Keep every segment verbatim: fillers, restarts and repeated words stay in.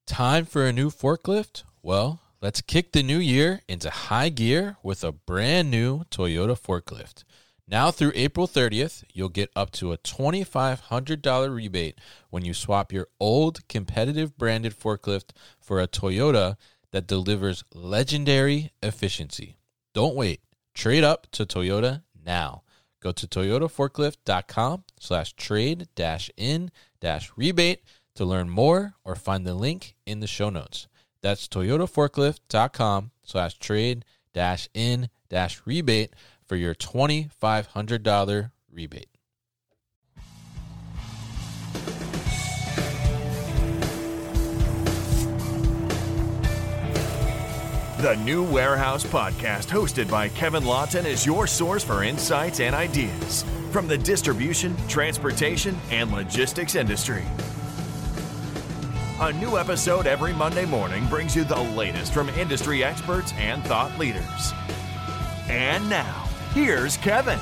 Time for a new forklift? Well, let's kick the new year into high gear with a brand new Toyota forklift. Now through April thirtieth, you'll get up to a two thousand five hundred dollars rebate when you swap your old competitive branded forklift for a Toyota that delivers legendary efficiency. Don't wait. Trade up to Toyota now. Go to toyotaforklift.com slash trade dash in dash rebate to learn more or find the link in the show notes. That's toyotaforklift.com slash trade dash in dash rebate for your two thousand five hundred dollars rebate. The New Warehouse Podcast, hosted by Kevin Lawton, is your source for insights and ideas from the distribution, transportation, and logistics industry. A new episode every Monday morning brings you the latest from industry experts and thought leaders. And now, here's Kevin.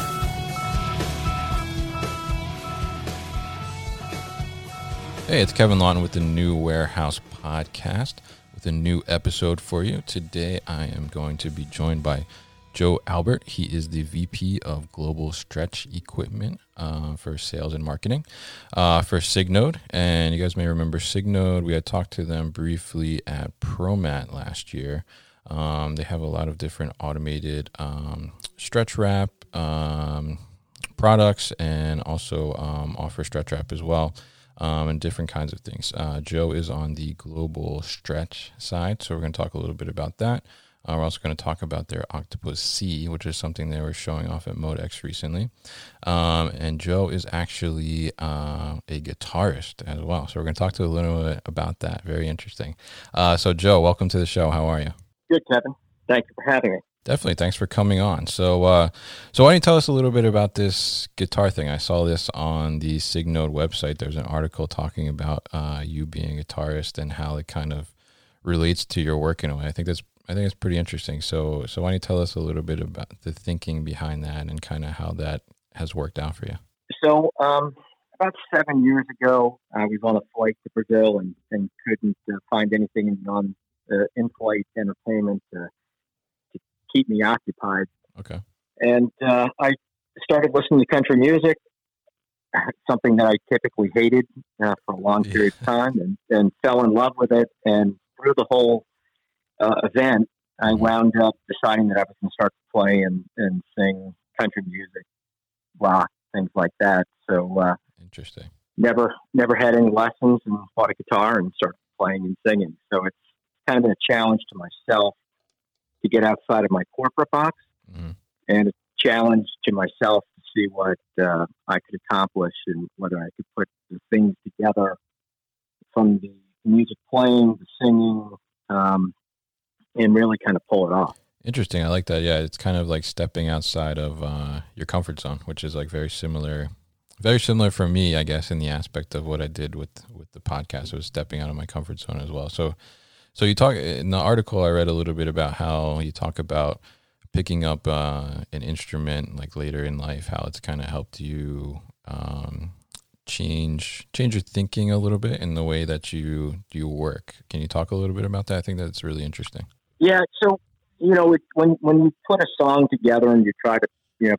Hey, it's Kevin Lawton with the New Warehouse Podcast with a new episode for you. Today, I am going to be joined by Joe Albert. He is the V P of Global Stretch Equipment uh, for sales and marketing uh, for Signode. And you guys may remember Signode. We had talked to them briefly at ProMat last year. Um, they have a lot of different automated um, stretch wrap um, products and also um, offer stretch wrap as well. Um, and different kinds of things. Uh, Joe is on the global stretch side, so we're going to talk a little bit about that. Uh, we're also going to talk about their Octopus C, which is something they were showing off at ModeX recently. Um, and Joe is actually uh, a guitarist as well, so we're going to talk to a little bit about that. Very interesting. Uh, so, Joe, welcome to the show. How are you? Good, Kevin. Thank you for having me. Definitely. Thanks for coming on. So, uh, so why don't you tell us a little bit about this guitar thing? I saw this on the Signode website. There's an article talking about uh, you being a guitarist and how it kind of relates to your work in a way. I think that's I think it's pretty interesting. So, so why don't you tell us a little bit about the thinking behind that and kind of how that has worked out for you? So, um, about seven years ago, I was on a flight to Brazil and, and couldn't uh, find anything on uh, in-flight entertainment uh, to keep me occupied. Okay. And uh, I started listening to country music, something that I typically hated uh, for a long period of time, and, and fell in love with it. And through the whole uh, event, I wound up deciding that I was going to start to play and, and sing country music, rock, things like that. So, uh, interesting. Never, never had any lessons and bought a guitar and started playing and singing. So it's kind of been a challenge to myself to get outside of my corporate box, mm-hmm. and a challenge to myself to see what uh, I could accomplish and whether I could put the things together from the music playing, the singing, um, and really kind of pull it off. Interesting. I like that. Yeah, it's kind of like stepping outside of uh, your comfort zone, which is like very similar, very similar for me, I guess, in the aspect of what I did with, with the podcast. It was stepping out of my comfort zone as well. So, so you talk in the article, I read a little bit about how you talk about picking up uh, an instrument like later in life, how it's kind of helped you um, change change your thinking a little bit in the way that you you work. Can you talk a little bit about that? I think that's really interesting. Yeah. So, you know, it, when when you put a song together and you try to, you know,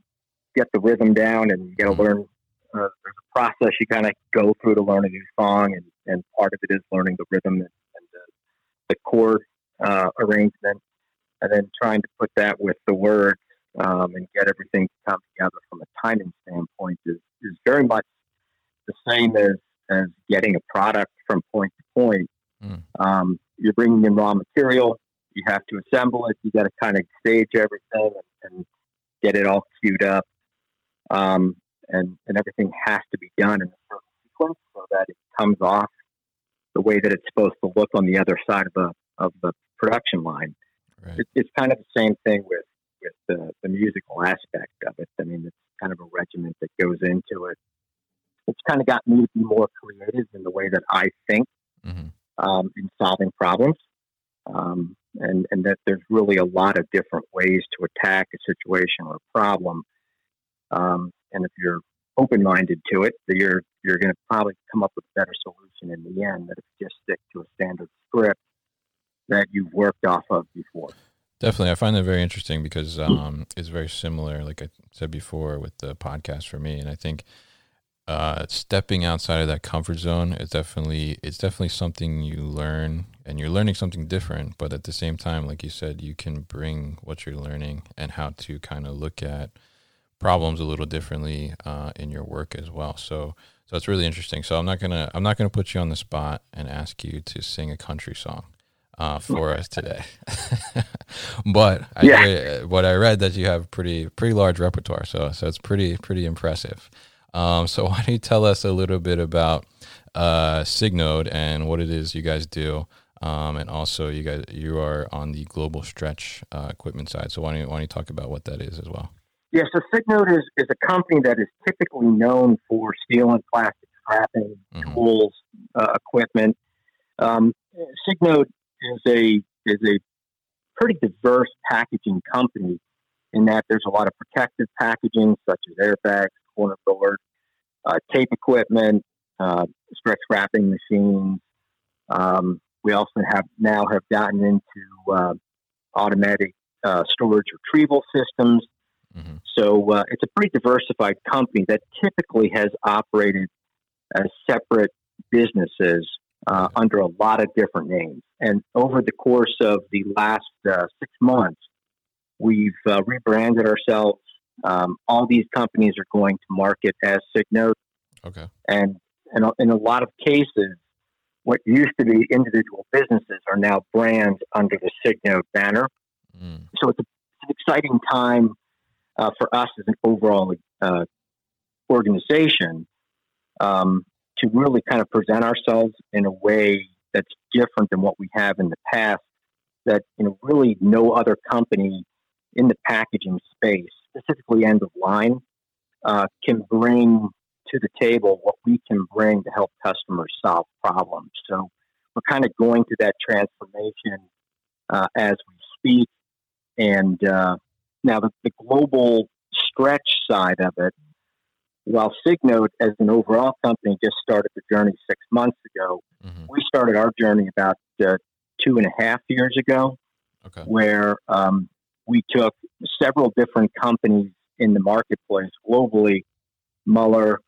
get the rhythm down and you got to mm-hmm. learn, uh, there's a process you kind of go through to learn a new song, and, and part of it is learning the rhythm and, and the, the chord uh, arrangement, and then trying to put that with the words um, and get everything to come together from a timing standpoint is, is very much the same as, as getting a product from point to point. Mm. Um, you're bringing in raw material, you have to assemble it, you got to kind of stage everything and, and get it all queued up, um, and, and everything has to be done in a certain sequence so that it comes off the way that it's supposed to look on the other side of the, of the production line. Right. It, it's kind of the same thing with, with the, the musical aspect of it. I mean, it's kind of a regiment that goes into it. It's kind of got me to be more creative in the way that I think, mm-hmm. um, in solving problems. Um, and, and that there's really a lot of different ways to attack a situation or a problem. Um, and if you're open-minded to it, that you're, you're going to probably come up with a better solution in the end than if you just stick to that you've worked off of before? Definitely. I find that very interesting because um, it's very similar, like I said before, with the podcast for me. And I think uh, stepping outside of that comfort zone is definitely, it's definitely something you learn, and you're learning something different. But at the same time, like you said, you can bring what you're learning and how to kind of look at problems a little differently uh, in your work as well. So, so it's really interesting. So I'm not gonna, I'm not gonna put you on the spot and ask you to sing a country song uh, for us today. But I, Yeah. what I read that you have pretty, pretty large repertoire. So, so it's pretty, pretty impressive. Um, so why don't you tell us a little bit about uh, Signode and what it is you guys do? Um, and also you guys, you are on the global stretch uh, equipment side. So why don't you, why don't you talk about what that is as well? Yeah, so Signode is, is a company that is typically known for steel and plastic scrapping, Mm-hmm. tools, uh, equipment. Um, Signode is a is a pretty diverse packaging company in that there's a lot of protective packaging such as airbags, corner board, uh, tape equipment, uh, stretch wrapping machines. Um, we also have now have gotten into uh, automatic uh, storage retrieval systems. Mm-hmm. So uh, it's a pretty diversified company that typically has operated as separate businesses uh, Okay. under a lot of different names. And over the course of the last uh, six months, we've uh, rebranded ourselves. Um, all these companies are going to market as Signode. Okay. And, and in a lot of cases, what used to be individual businesses are now brands under the Signode banner. Mm. So it's, a, it's an exciting time uh, for us as an overall uh, organization um, to really kind of present ourselves in a way that's different than what we have in the past, that you know really no other company in the packaging space, specifically end of line, uh, can bring to the table what we can bring to help customers solve problems. So we're kind of going through that transformation uh, as we speak. And uh, now the, the global stretch side of it, while Signode as an overall company just started the journey six months ago, Mm-hmm. we started our journey about uh, two and a half years ago, Okay. where um, we took several different companies in the marketplace globally, Muller,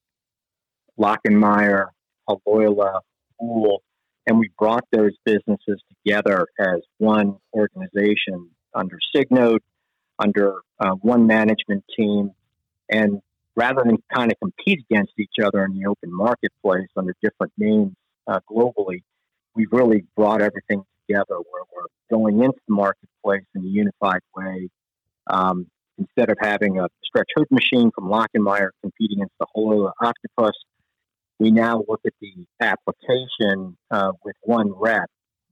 Lockenmeyer, Aloyla, Boole, and we brought those businesses together as one organization under Signode, under uh, one management team. And rather than kind of compete against each other in the open marketplace under different names uh, globally, we've really brought everything together where we're going into the marketplace in a unified way. Um, instead of having a stretch hood machine from Lockenmeyer competing against the Aloyla Octopus, we now look at the application uh, with one rep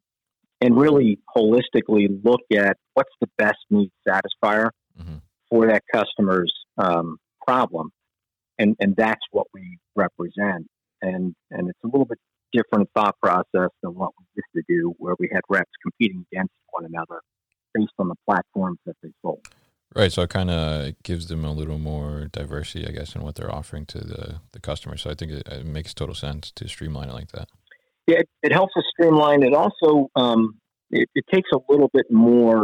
and really holistically look at what's the best need satisfier Mm-hmm. for that customer's um, problem. And, and that's what we represent. And, and it's a little bit different thought process than what we used to do, where we had reps competing against one another based on the platforms that they sold. Right. So it kind of gives them a little more diversity, I guess, in what they're offering to the, the customer. So I think it, it makes total sense to streamline it like that. Yeah, it, it helps us streamline. It also, um, it, it takes a little bit more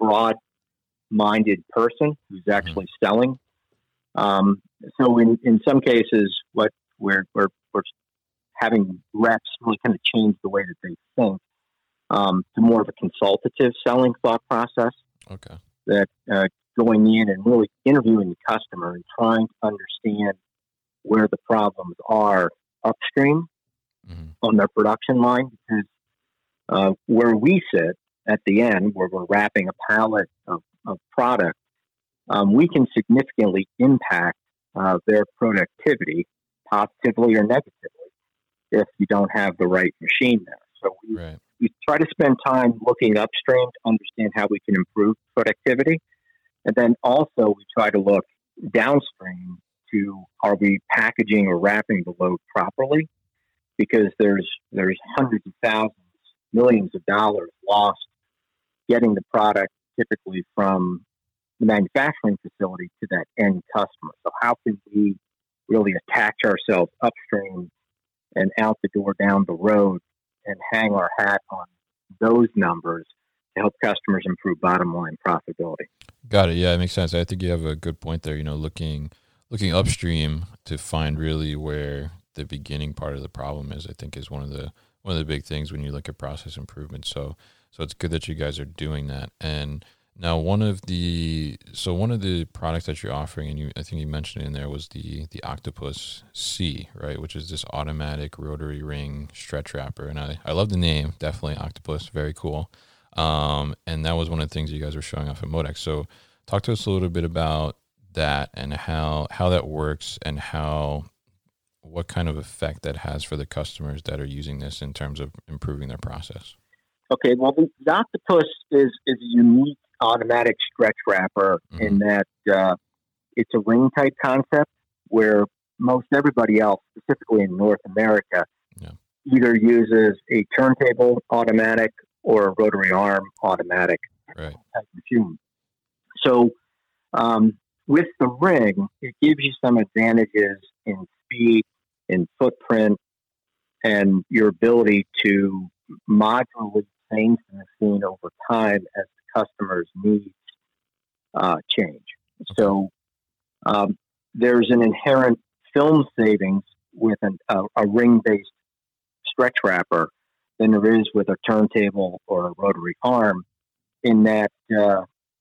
broad-minded person who's actually mm-hmm. selling. Um, so in, in some cases, what we're, we're, we're having reps really kind of change the way that they think um, to more of a consultative selling thought process. Okay. That uh, going in and really interviewing the customer and trying to understand where the problems are upstream mm-hmm. on their production line, because uh, where we sit at the end, where we're wrapping a pallet of, of product, um, we can significantly impact uh, their productivity, positively or negatively, if you don't have the right machine there. So we, right. we try to spend time looking upstream to understand how we can improve productivity. And then also we try to look downstream to, are we packaging or wrapping the load properly? Because there's there's hundreds of thousands, millions of dollars lost getting the product typically from the manufacturing facility to that end customer. So how can we really attach ourselves upstream and out the door down the road and hang our hat on those numbers to help customers improve bottom line profitability. Got it. Yeah, it makes sense. I think you have a good point there. You know, looking looking upstream to find really where the beginning part of the problem is, I think is one of the one of the big things when you look at process improvement. So so it's good that you guys are doing that. And now one of the so one of the products that you're offering, and you I think you mentioned in there, was the the Octopus C, right? Which is this automatic rotary ring stretch wrapper. And I, I love the name, definitely Octopus, very cool. Um, and that was one of the things you guys were showing off at Modex. So talk to us a little bit about that and how, how that works and how, what kind of effect that has for the customers that are using this in terms of improving their process. Okay. Well, the, the Octopus is, is a unique automatic stretch wrapper mm-hmm. in that, uh, it's a ring type concept where most everybody else, specifically in North America, yeah. either uses a turntable automatic or a rotary arm automatic right. type machine. So um, with the ring, it gives you some advantages in speed, in footprint, and your ability to modularly change the machine over time as the customer's needs uh, change. Okay. So um, there's an inherent film savings with an, a, a ring-based stretch wrapper than there is with a turntable or a rotary arm, in that uh,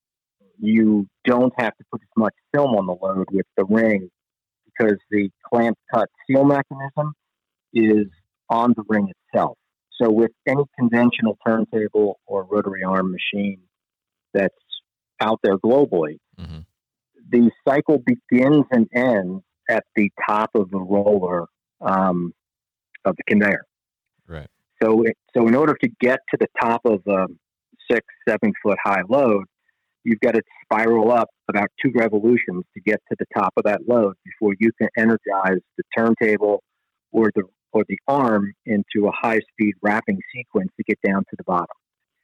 you don't have to put as much film on the load with the ring because the clamp cut seal mechanism is on the ring itself. So with any conventional turntable or rotary arm machine that's out there globally, mm-hmm. the cycle begins and ends at the top of the roller um, of the conveyor. Right. So, it, so in order to get to the top of a six, seven foot high load, you've got to spiral up about two revolutions to get to the top of that load before you can energize the turntable or the or the arm into a high speed wrapping sequence to get down to the bottom.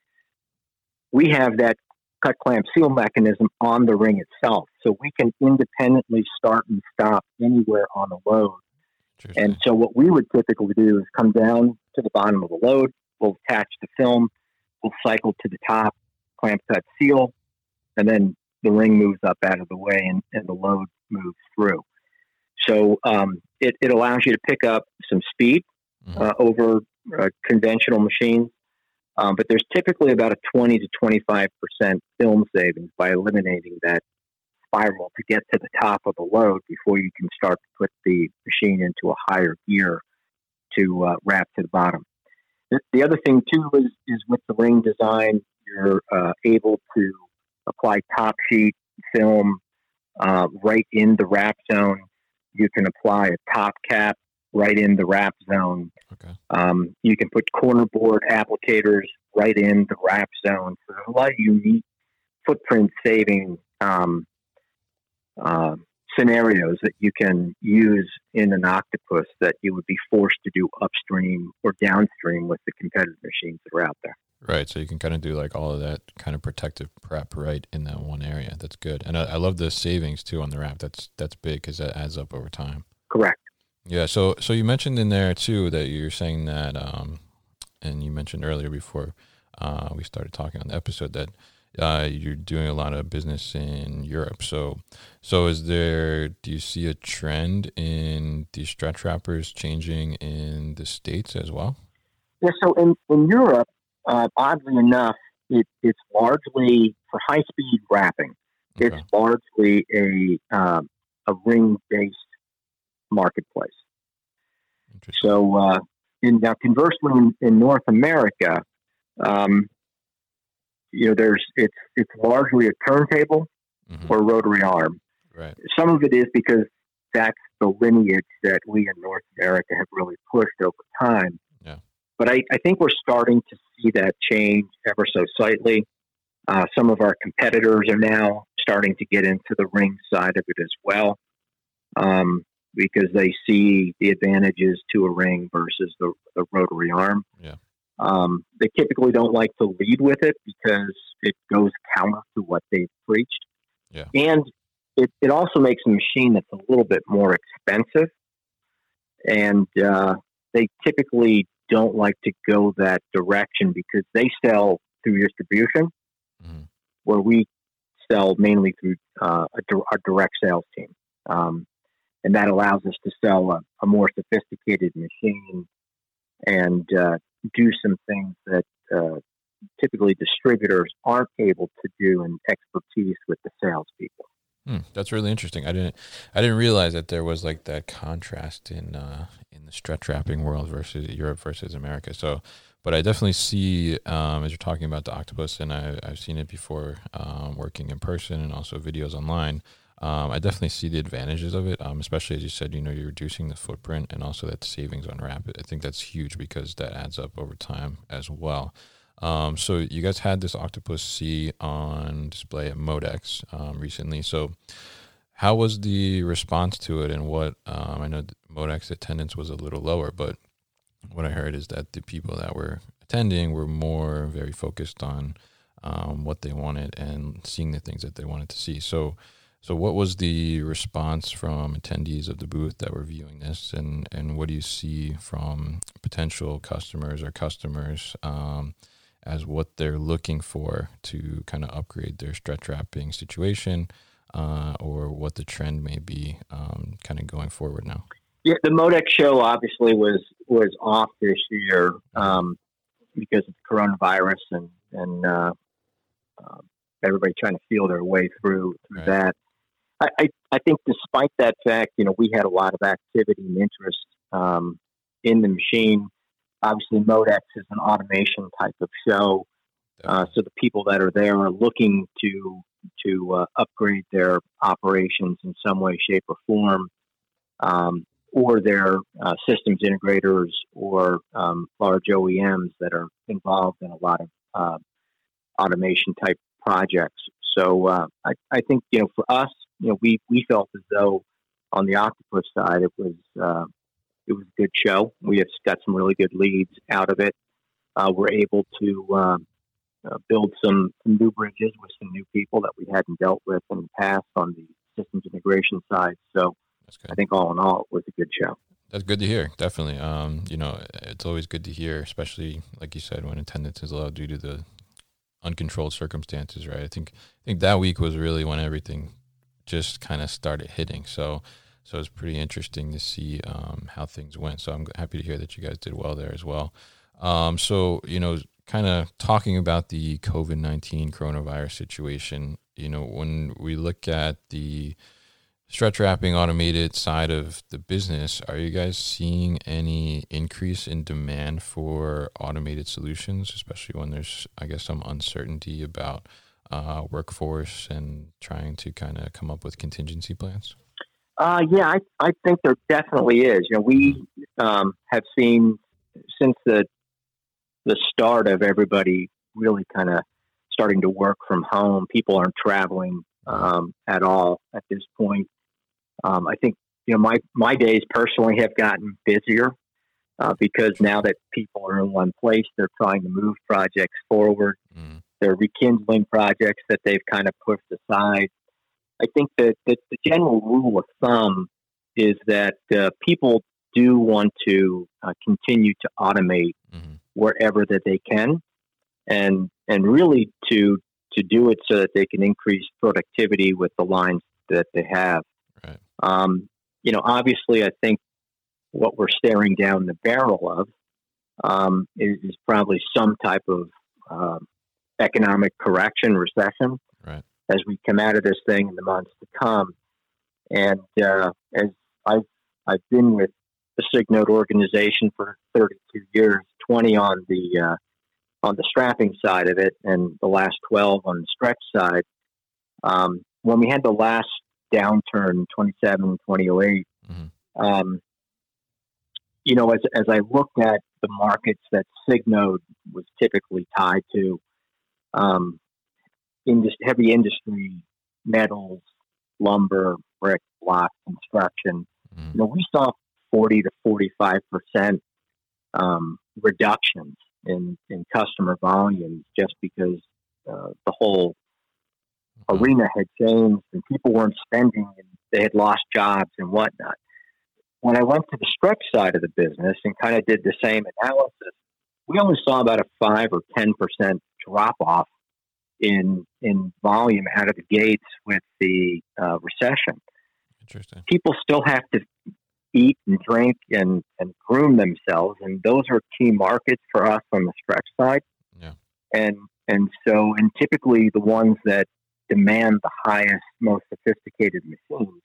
We have that cut clamp seal mechanism on the ring itself, so we can independently start and stop anywhere on the load. And so what we would typically do is come down to the bottom of the load, we'll attach the film, we'll cycle to the top, clamp cut seal, and then the ring moves up out of the way and, and the load moves through. So um, it, it allows you to pick up some speed mm-hmm. uh, over uh, conventional machines, um, but there's typically about a twenty to twenty-five percent film savings by eliminating that spiral to get to the top of the load before you can start to put the machine into a higher gear to uh, wrap to the bottom. The, the other thing too is, is with the ring design, you're uh, able to apply top sheet film uh, right in the wrap zone. You can apply a top cap right in the wrap zone. Okay. Um, you can put corner board applicators right in the wrap zone. So there's a lot of unique footprint saving um, uh, scenarios that you can use in an Octopus that you would be forced to do upstream or downstream with the competitive machines that are out there. Right, so you can kind of do like all of that kind of protective prep right in that one area. That's good, and I, I love the savings too on the wrap. That's that's big because that adds up over time. Correct. Yeah. So so you mentioned in there too that you're saying that, um, and you mentioned earlier before uh, we started talking on the episode that uh, you're doing a lot of business in Europe. So so is there? Do you see a trend in these stretch wrappers changing in the States as well? Yeah. So in in Europe. Uh, oddly enough, it, it's largely for high-speed wrapping. Okay. It's largely a uh, a ring-based marketplace. So, uh, in, now conversely, in, in North America, um, you know, there's it's it's largely a turntable mm-hmm. or rotary arm. Right. Some of it is because that's the lineage that we in North America have really pushed over time. Yeah. But I, I think we're starting to see that change ever so slightly. Uh, some of our competitors are now starting to get into the ring side of it as well, um, because they see the advantages to a ring versus the, the rotary arm. Yeah. Um, they typically don't like to lead with it because it goes counter to what they've preached. Yeah. And it, it also makes a machine that's a little bit more expensive. And uh, they typically don't like to go that direction because they sell through distribution, mm-hmm. where we sell mainly through uh, a, our direct sales team. Um, and that allows us to sell a, a more sophisticated machine and uh, do some things that uh, typically distributors aren't able to do in expertise with the salespeople. Hmm, that's really interesting. I didn't, I didn't realize that there was like that contrast in uh, in the stretch wrapping world versus Europe versus America. So, but I definitely see um, as you're talking about the octopus, and I, I've seen it before um, working in person and also videos online. Um, I definitely see the advantages of it, um, especially as you said, you know, you're reducing the footprint and also that savings on wrap. I think that's huge because that adds up over time as well. Um, so you guys had this Octopus C on display at Modex um, recently. So how was the response to it, and what, um, I know Modex attendance was a little lower, but what I heard is that the people that were attending were more very focused on um, what they wanted and seeing the things that they wanted to see. So So what was the response from attendees of the booth that were viewing this, and, and what do you see from potential customers or customers um, as what they're looking for to kind of upgrade their stretch wrapping situation uh, or what the trend may be um, kind of going forward now? Yeah, the Modex show obviously was, was off this year um, because of the coronavirus and, and uh, uh, everybody trying to feel their way through, through right. that. I, I think despite that fact, you know, we had a lot of activity and interest um, in the machine. Obviously, Modex is an automation type of show. Uh, so the people that are there are looking to to uh, upgrade their operations in some way, shape, or form, um, or their uh, systems integrators or um, large O E Ms that are involved in a lot of uh, automation type projects. So uh, I, I think, you know, for us, you know, we, we felt as though on the Octopus side, it was uh, it was a good show. We have got some really good leads out of it. Uh, we're able to uh, uh, build some, some new bridges with some new people that we hadn't dealt with in the past on the systems integration side. So I think all in all, it was a good show. That's good to hear. Definitely. Um, you know, it's always good to hear, especially like you said, when attendance is low due to the uncontrolled circumstances, right? I think I think that week was really when everything just kind of started hitting. So so it's pretty interesting to see um, how things went. So I'm happy to hear that you guys did well there as well. Um, so, you know, kind of talking about the COVID nineteen coronavirus situation, you know, when we look at the stretch wrapping automated side of the business, are you guys seeing any increase in demand for automated solutions, especially when there's, I guess, some uncertainty about uh, workforce and trying to kind of come up with contingency plans? Uh, yeah, I, I think there definitely is. You know, we um, have seen since the the start of everybody really kind of starting to work from home, people aren't traveling um, at all at this point. Um, I think, you know, my, my days personally have gotten busier uh, because now that people are in one place, they're trying to move projects forward. Mm. They're rekindling projects that they've kind of pushed aside. I think that, that the general rule of thumb is that uh, people do want to uh, continue to automate mm-hmm. wherever that they can, and and really to to do it so that they can increase productivity with the lines that they have. Right. Um, you know, obviously, I think what we're staring down the barrel of um, is, is probably some type of uh, economic correction, recession, right. as we come out of this thing in the months to come. And uh, as I've I've been with the Signode organization for thirty-two years, twenty on the uh, on the strapping side of it, and the last twelve on the stretch side. Um, when we had the last downturn, twenty-seven, twenty oh eight, mm-hmm. um, you know, as as I looked at the markets that Signode was typically tied to, um, indus- heavy industry, metals, lumber, brick, block, construction, mm-hmm. you know, we saw forty to forty-five percent um, reductions in, in customer volumes just because uh, the whole mm-hmm. arena had changed and people weren't spending and they had lost jobs and whatnot. When I went to the stretch side of the business and kind of did the same analysis, we only saw about a five or ten percent drop off in in volume out of the gates with the uh, recession. Interesting. People still have to eat and drink and, and groom themselves, and those are key markets for us on the stretch side. Yeah. And and so, and typically the ones that demand the highest, most sophisticated machines.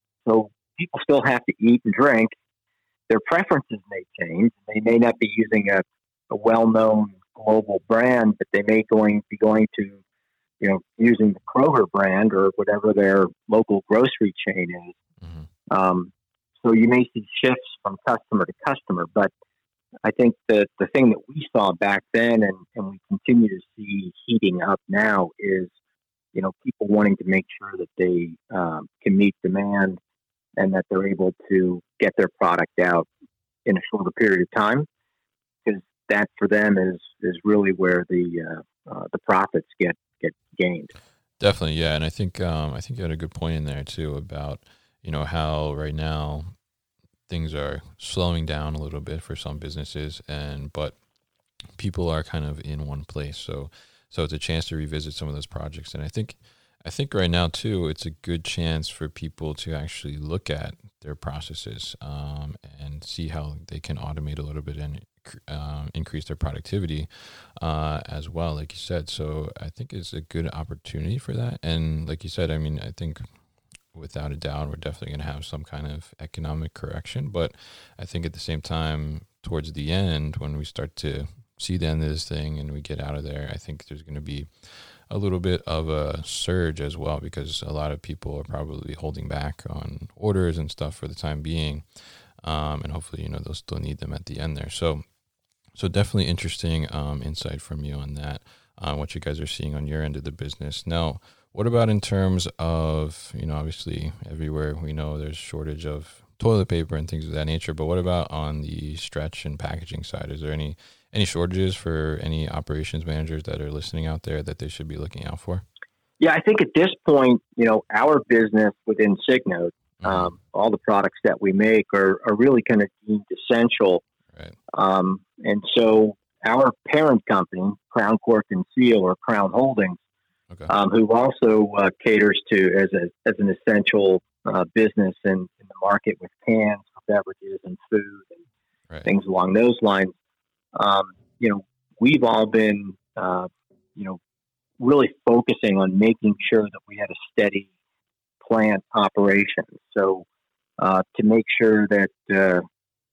So people still have to eat and drink. Their preferences may change. They may not be using a, a well-known global brand, but they may going be going to, you know, using the Kroger brand or whatever their local grocery chain is. Mm-hmm. Um, so you may see shifts from customer to customer, but I think that the thing that we saw back then and, and we continue to see heating up now is, you know, people wanting to make sure that they um, can meet demand and that they're able to get their product out in a shorter period of time, because that for them is, is really where the uh, uh, the profits get, get gained. Definitely, yeah, and I think um, I think you had a good point in there too about, you know, how right now things are slowing down a little bit for some businesses, and but people are kind of in one place, so so it's a chance to revisit some of those projects. And I think I think right now too, it's a good chance for people to actually look at their processes um, and see how they can automate a little bit and uh, increase their productivity uh, as well, like you said. So I think it's a good opportunity for that. And like you said, I mean, I think without a doubt, we're definitely going to have some kind of economic correction. But I think at the same time, towards the end, when we start to see the end of this thing and we get out of there, I think there's going to be a little bit of a surge as well, because a lot of people are probably holding back on orders and stuff for the time being. Um, and hopefully, you know, they'll still need them at the end there. So, so definitely interesting um, insight from you on that, uh, what you guys are seeing on your end of the business. Now, what about in terms of, you know, obviously everywhere we know there's shortage of toilet paper and things of that nature, but what about on the stretch and packaging side? Is there any any shortages for any operations managers that are listening out there that they should be looking out for? Yeah, I think at this point, you know, our business within Signode, mm-hmm. um, all the products that we make are, are really kind of deemed essential. Right. Um, and so our parent company, Crown Cork and Seal, or Crown Holdings, okay. um, who also uh, caters to as a as an essential uh, business in, in the market with cans for beverages and food and right. things along those lines. Um, you know, we've all been, uh, you know, really focusing on making sure that we had a steady plant operation. So uh, to make sure that uh,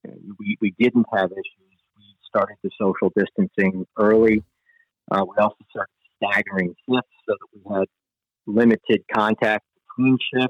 we, we didn't have issues, we started the social distancing early. Uh, we also started staggering shifts so that we had limited contact between shifts.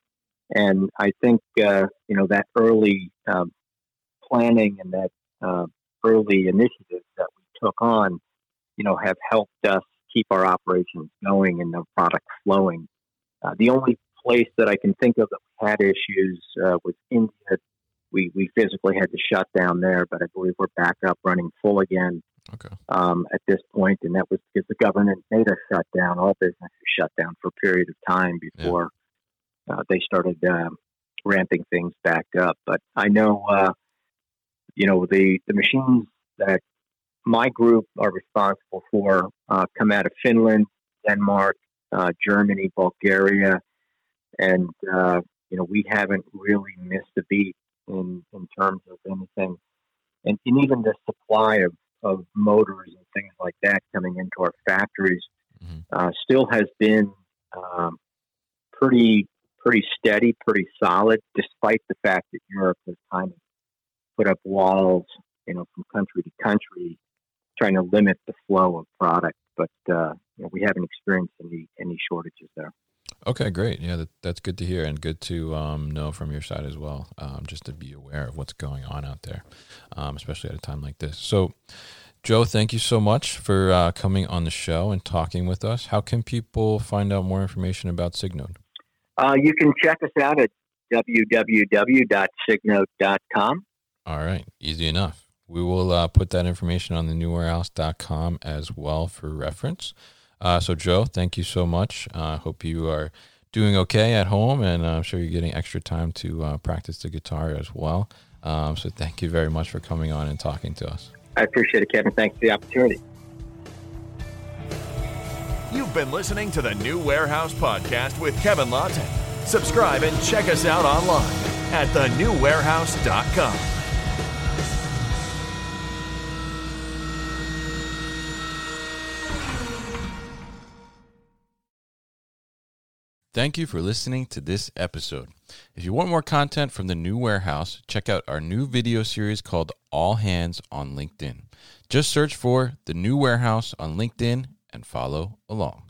And I think, uh, you know, that early um, planning and that uh, early initiatives that we took on, you know, have helped us keep our operations going and the product flowing. Uh, the only place that I can think of that we had issues uh, was India. We, we physically had to shut down there, but I believe we're back up running full again. Okay. Um, at this point, and that was because the government made us shut down. All businesses shut down for a period of time before yeah. uh, they started uh, ramping things back up. But I know, uh, you know, the, the machines that my group are responsible for uh, come out of Finland, Denmark, uh, Germany, Bulgaria, and uh, you know, we haven't really missed a beat in in terms of anything, and, and even the supply of of motors and things like that coming into our factories mm-hmm. uh, still has been um, pretty pretty steady, pretty solid, despite the fact that Europe has kind of put up walls, you know, from country to country, trying to limit the flow of product. But uh, you know, we haven't experienced any any shortages there. Okay, great. Yeah, that, that's good to hear, and good to um, know from your side as well, um, just to be aware of what's going on out there, um, especially at a time like this. So, Joe, thank you so much for uh, coming on the show and talking with us. How can people find out more information about Signode? Uh, you can check us out at w w w dot signode dot com. All right, easy enough. We will uh, put that information on the new warehouse dot com as well for reference. Uh, so, Joe, thank you so much. I uh, hope you are doing okay at home, and I'm sure you're getting extra time to uh, practice the guitar as well. Um, so thank you very much for coming on and talking to us. I appreciate it, Kevin. Thanks for the opportunity. You've been listening to the New Warehouse Podcast with Kevin Lawton. Subscribe and check us out online at the new warehouse dot com. Thank you for listening to this episode. If you want more content from the New Warehouse, check out our new video series called All Hands on LinkedIn. Just search for the New Warehouse on LinkedIn and follow along.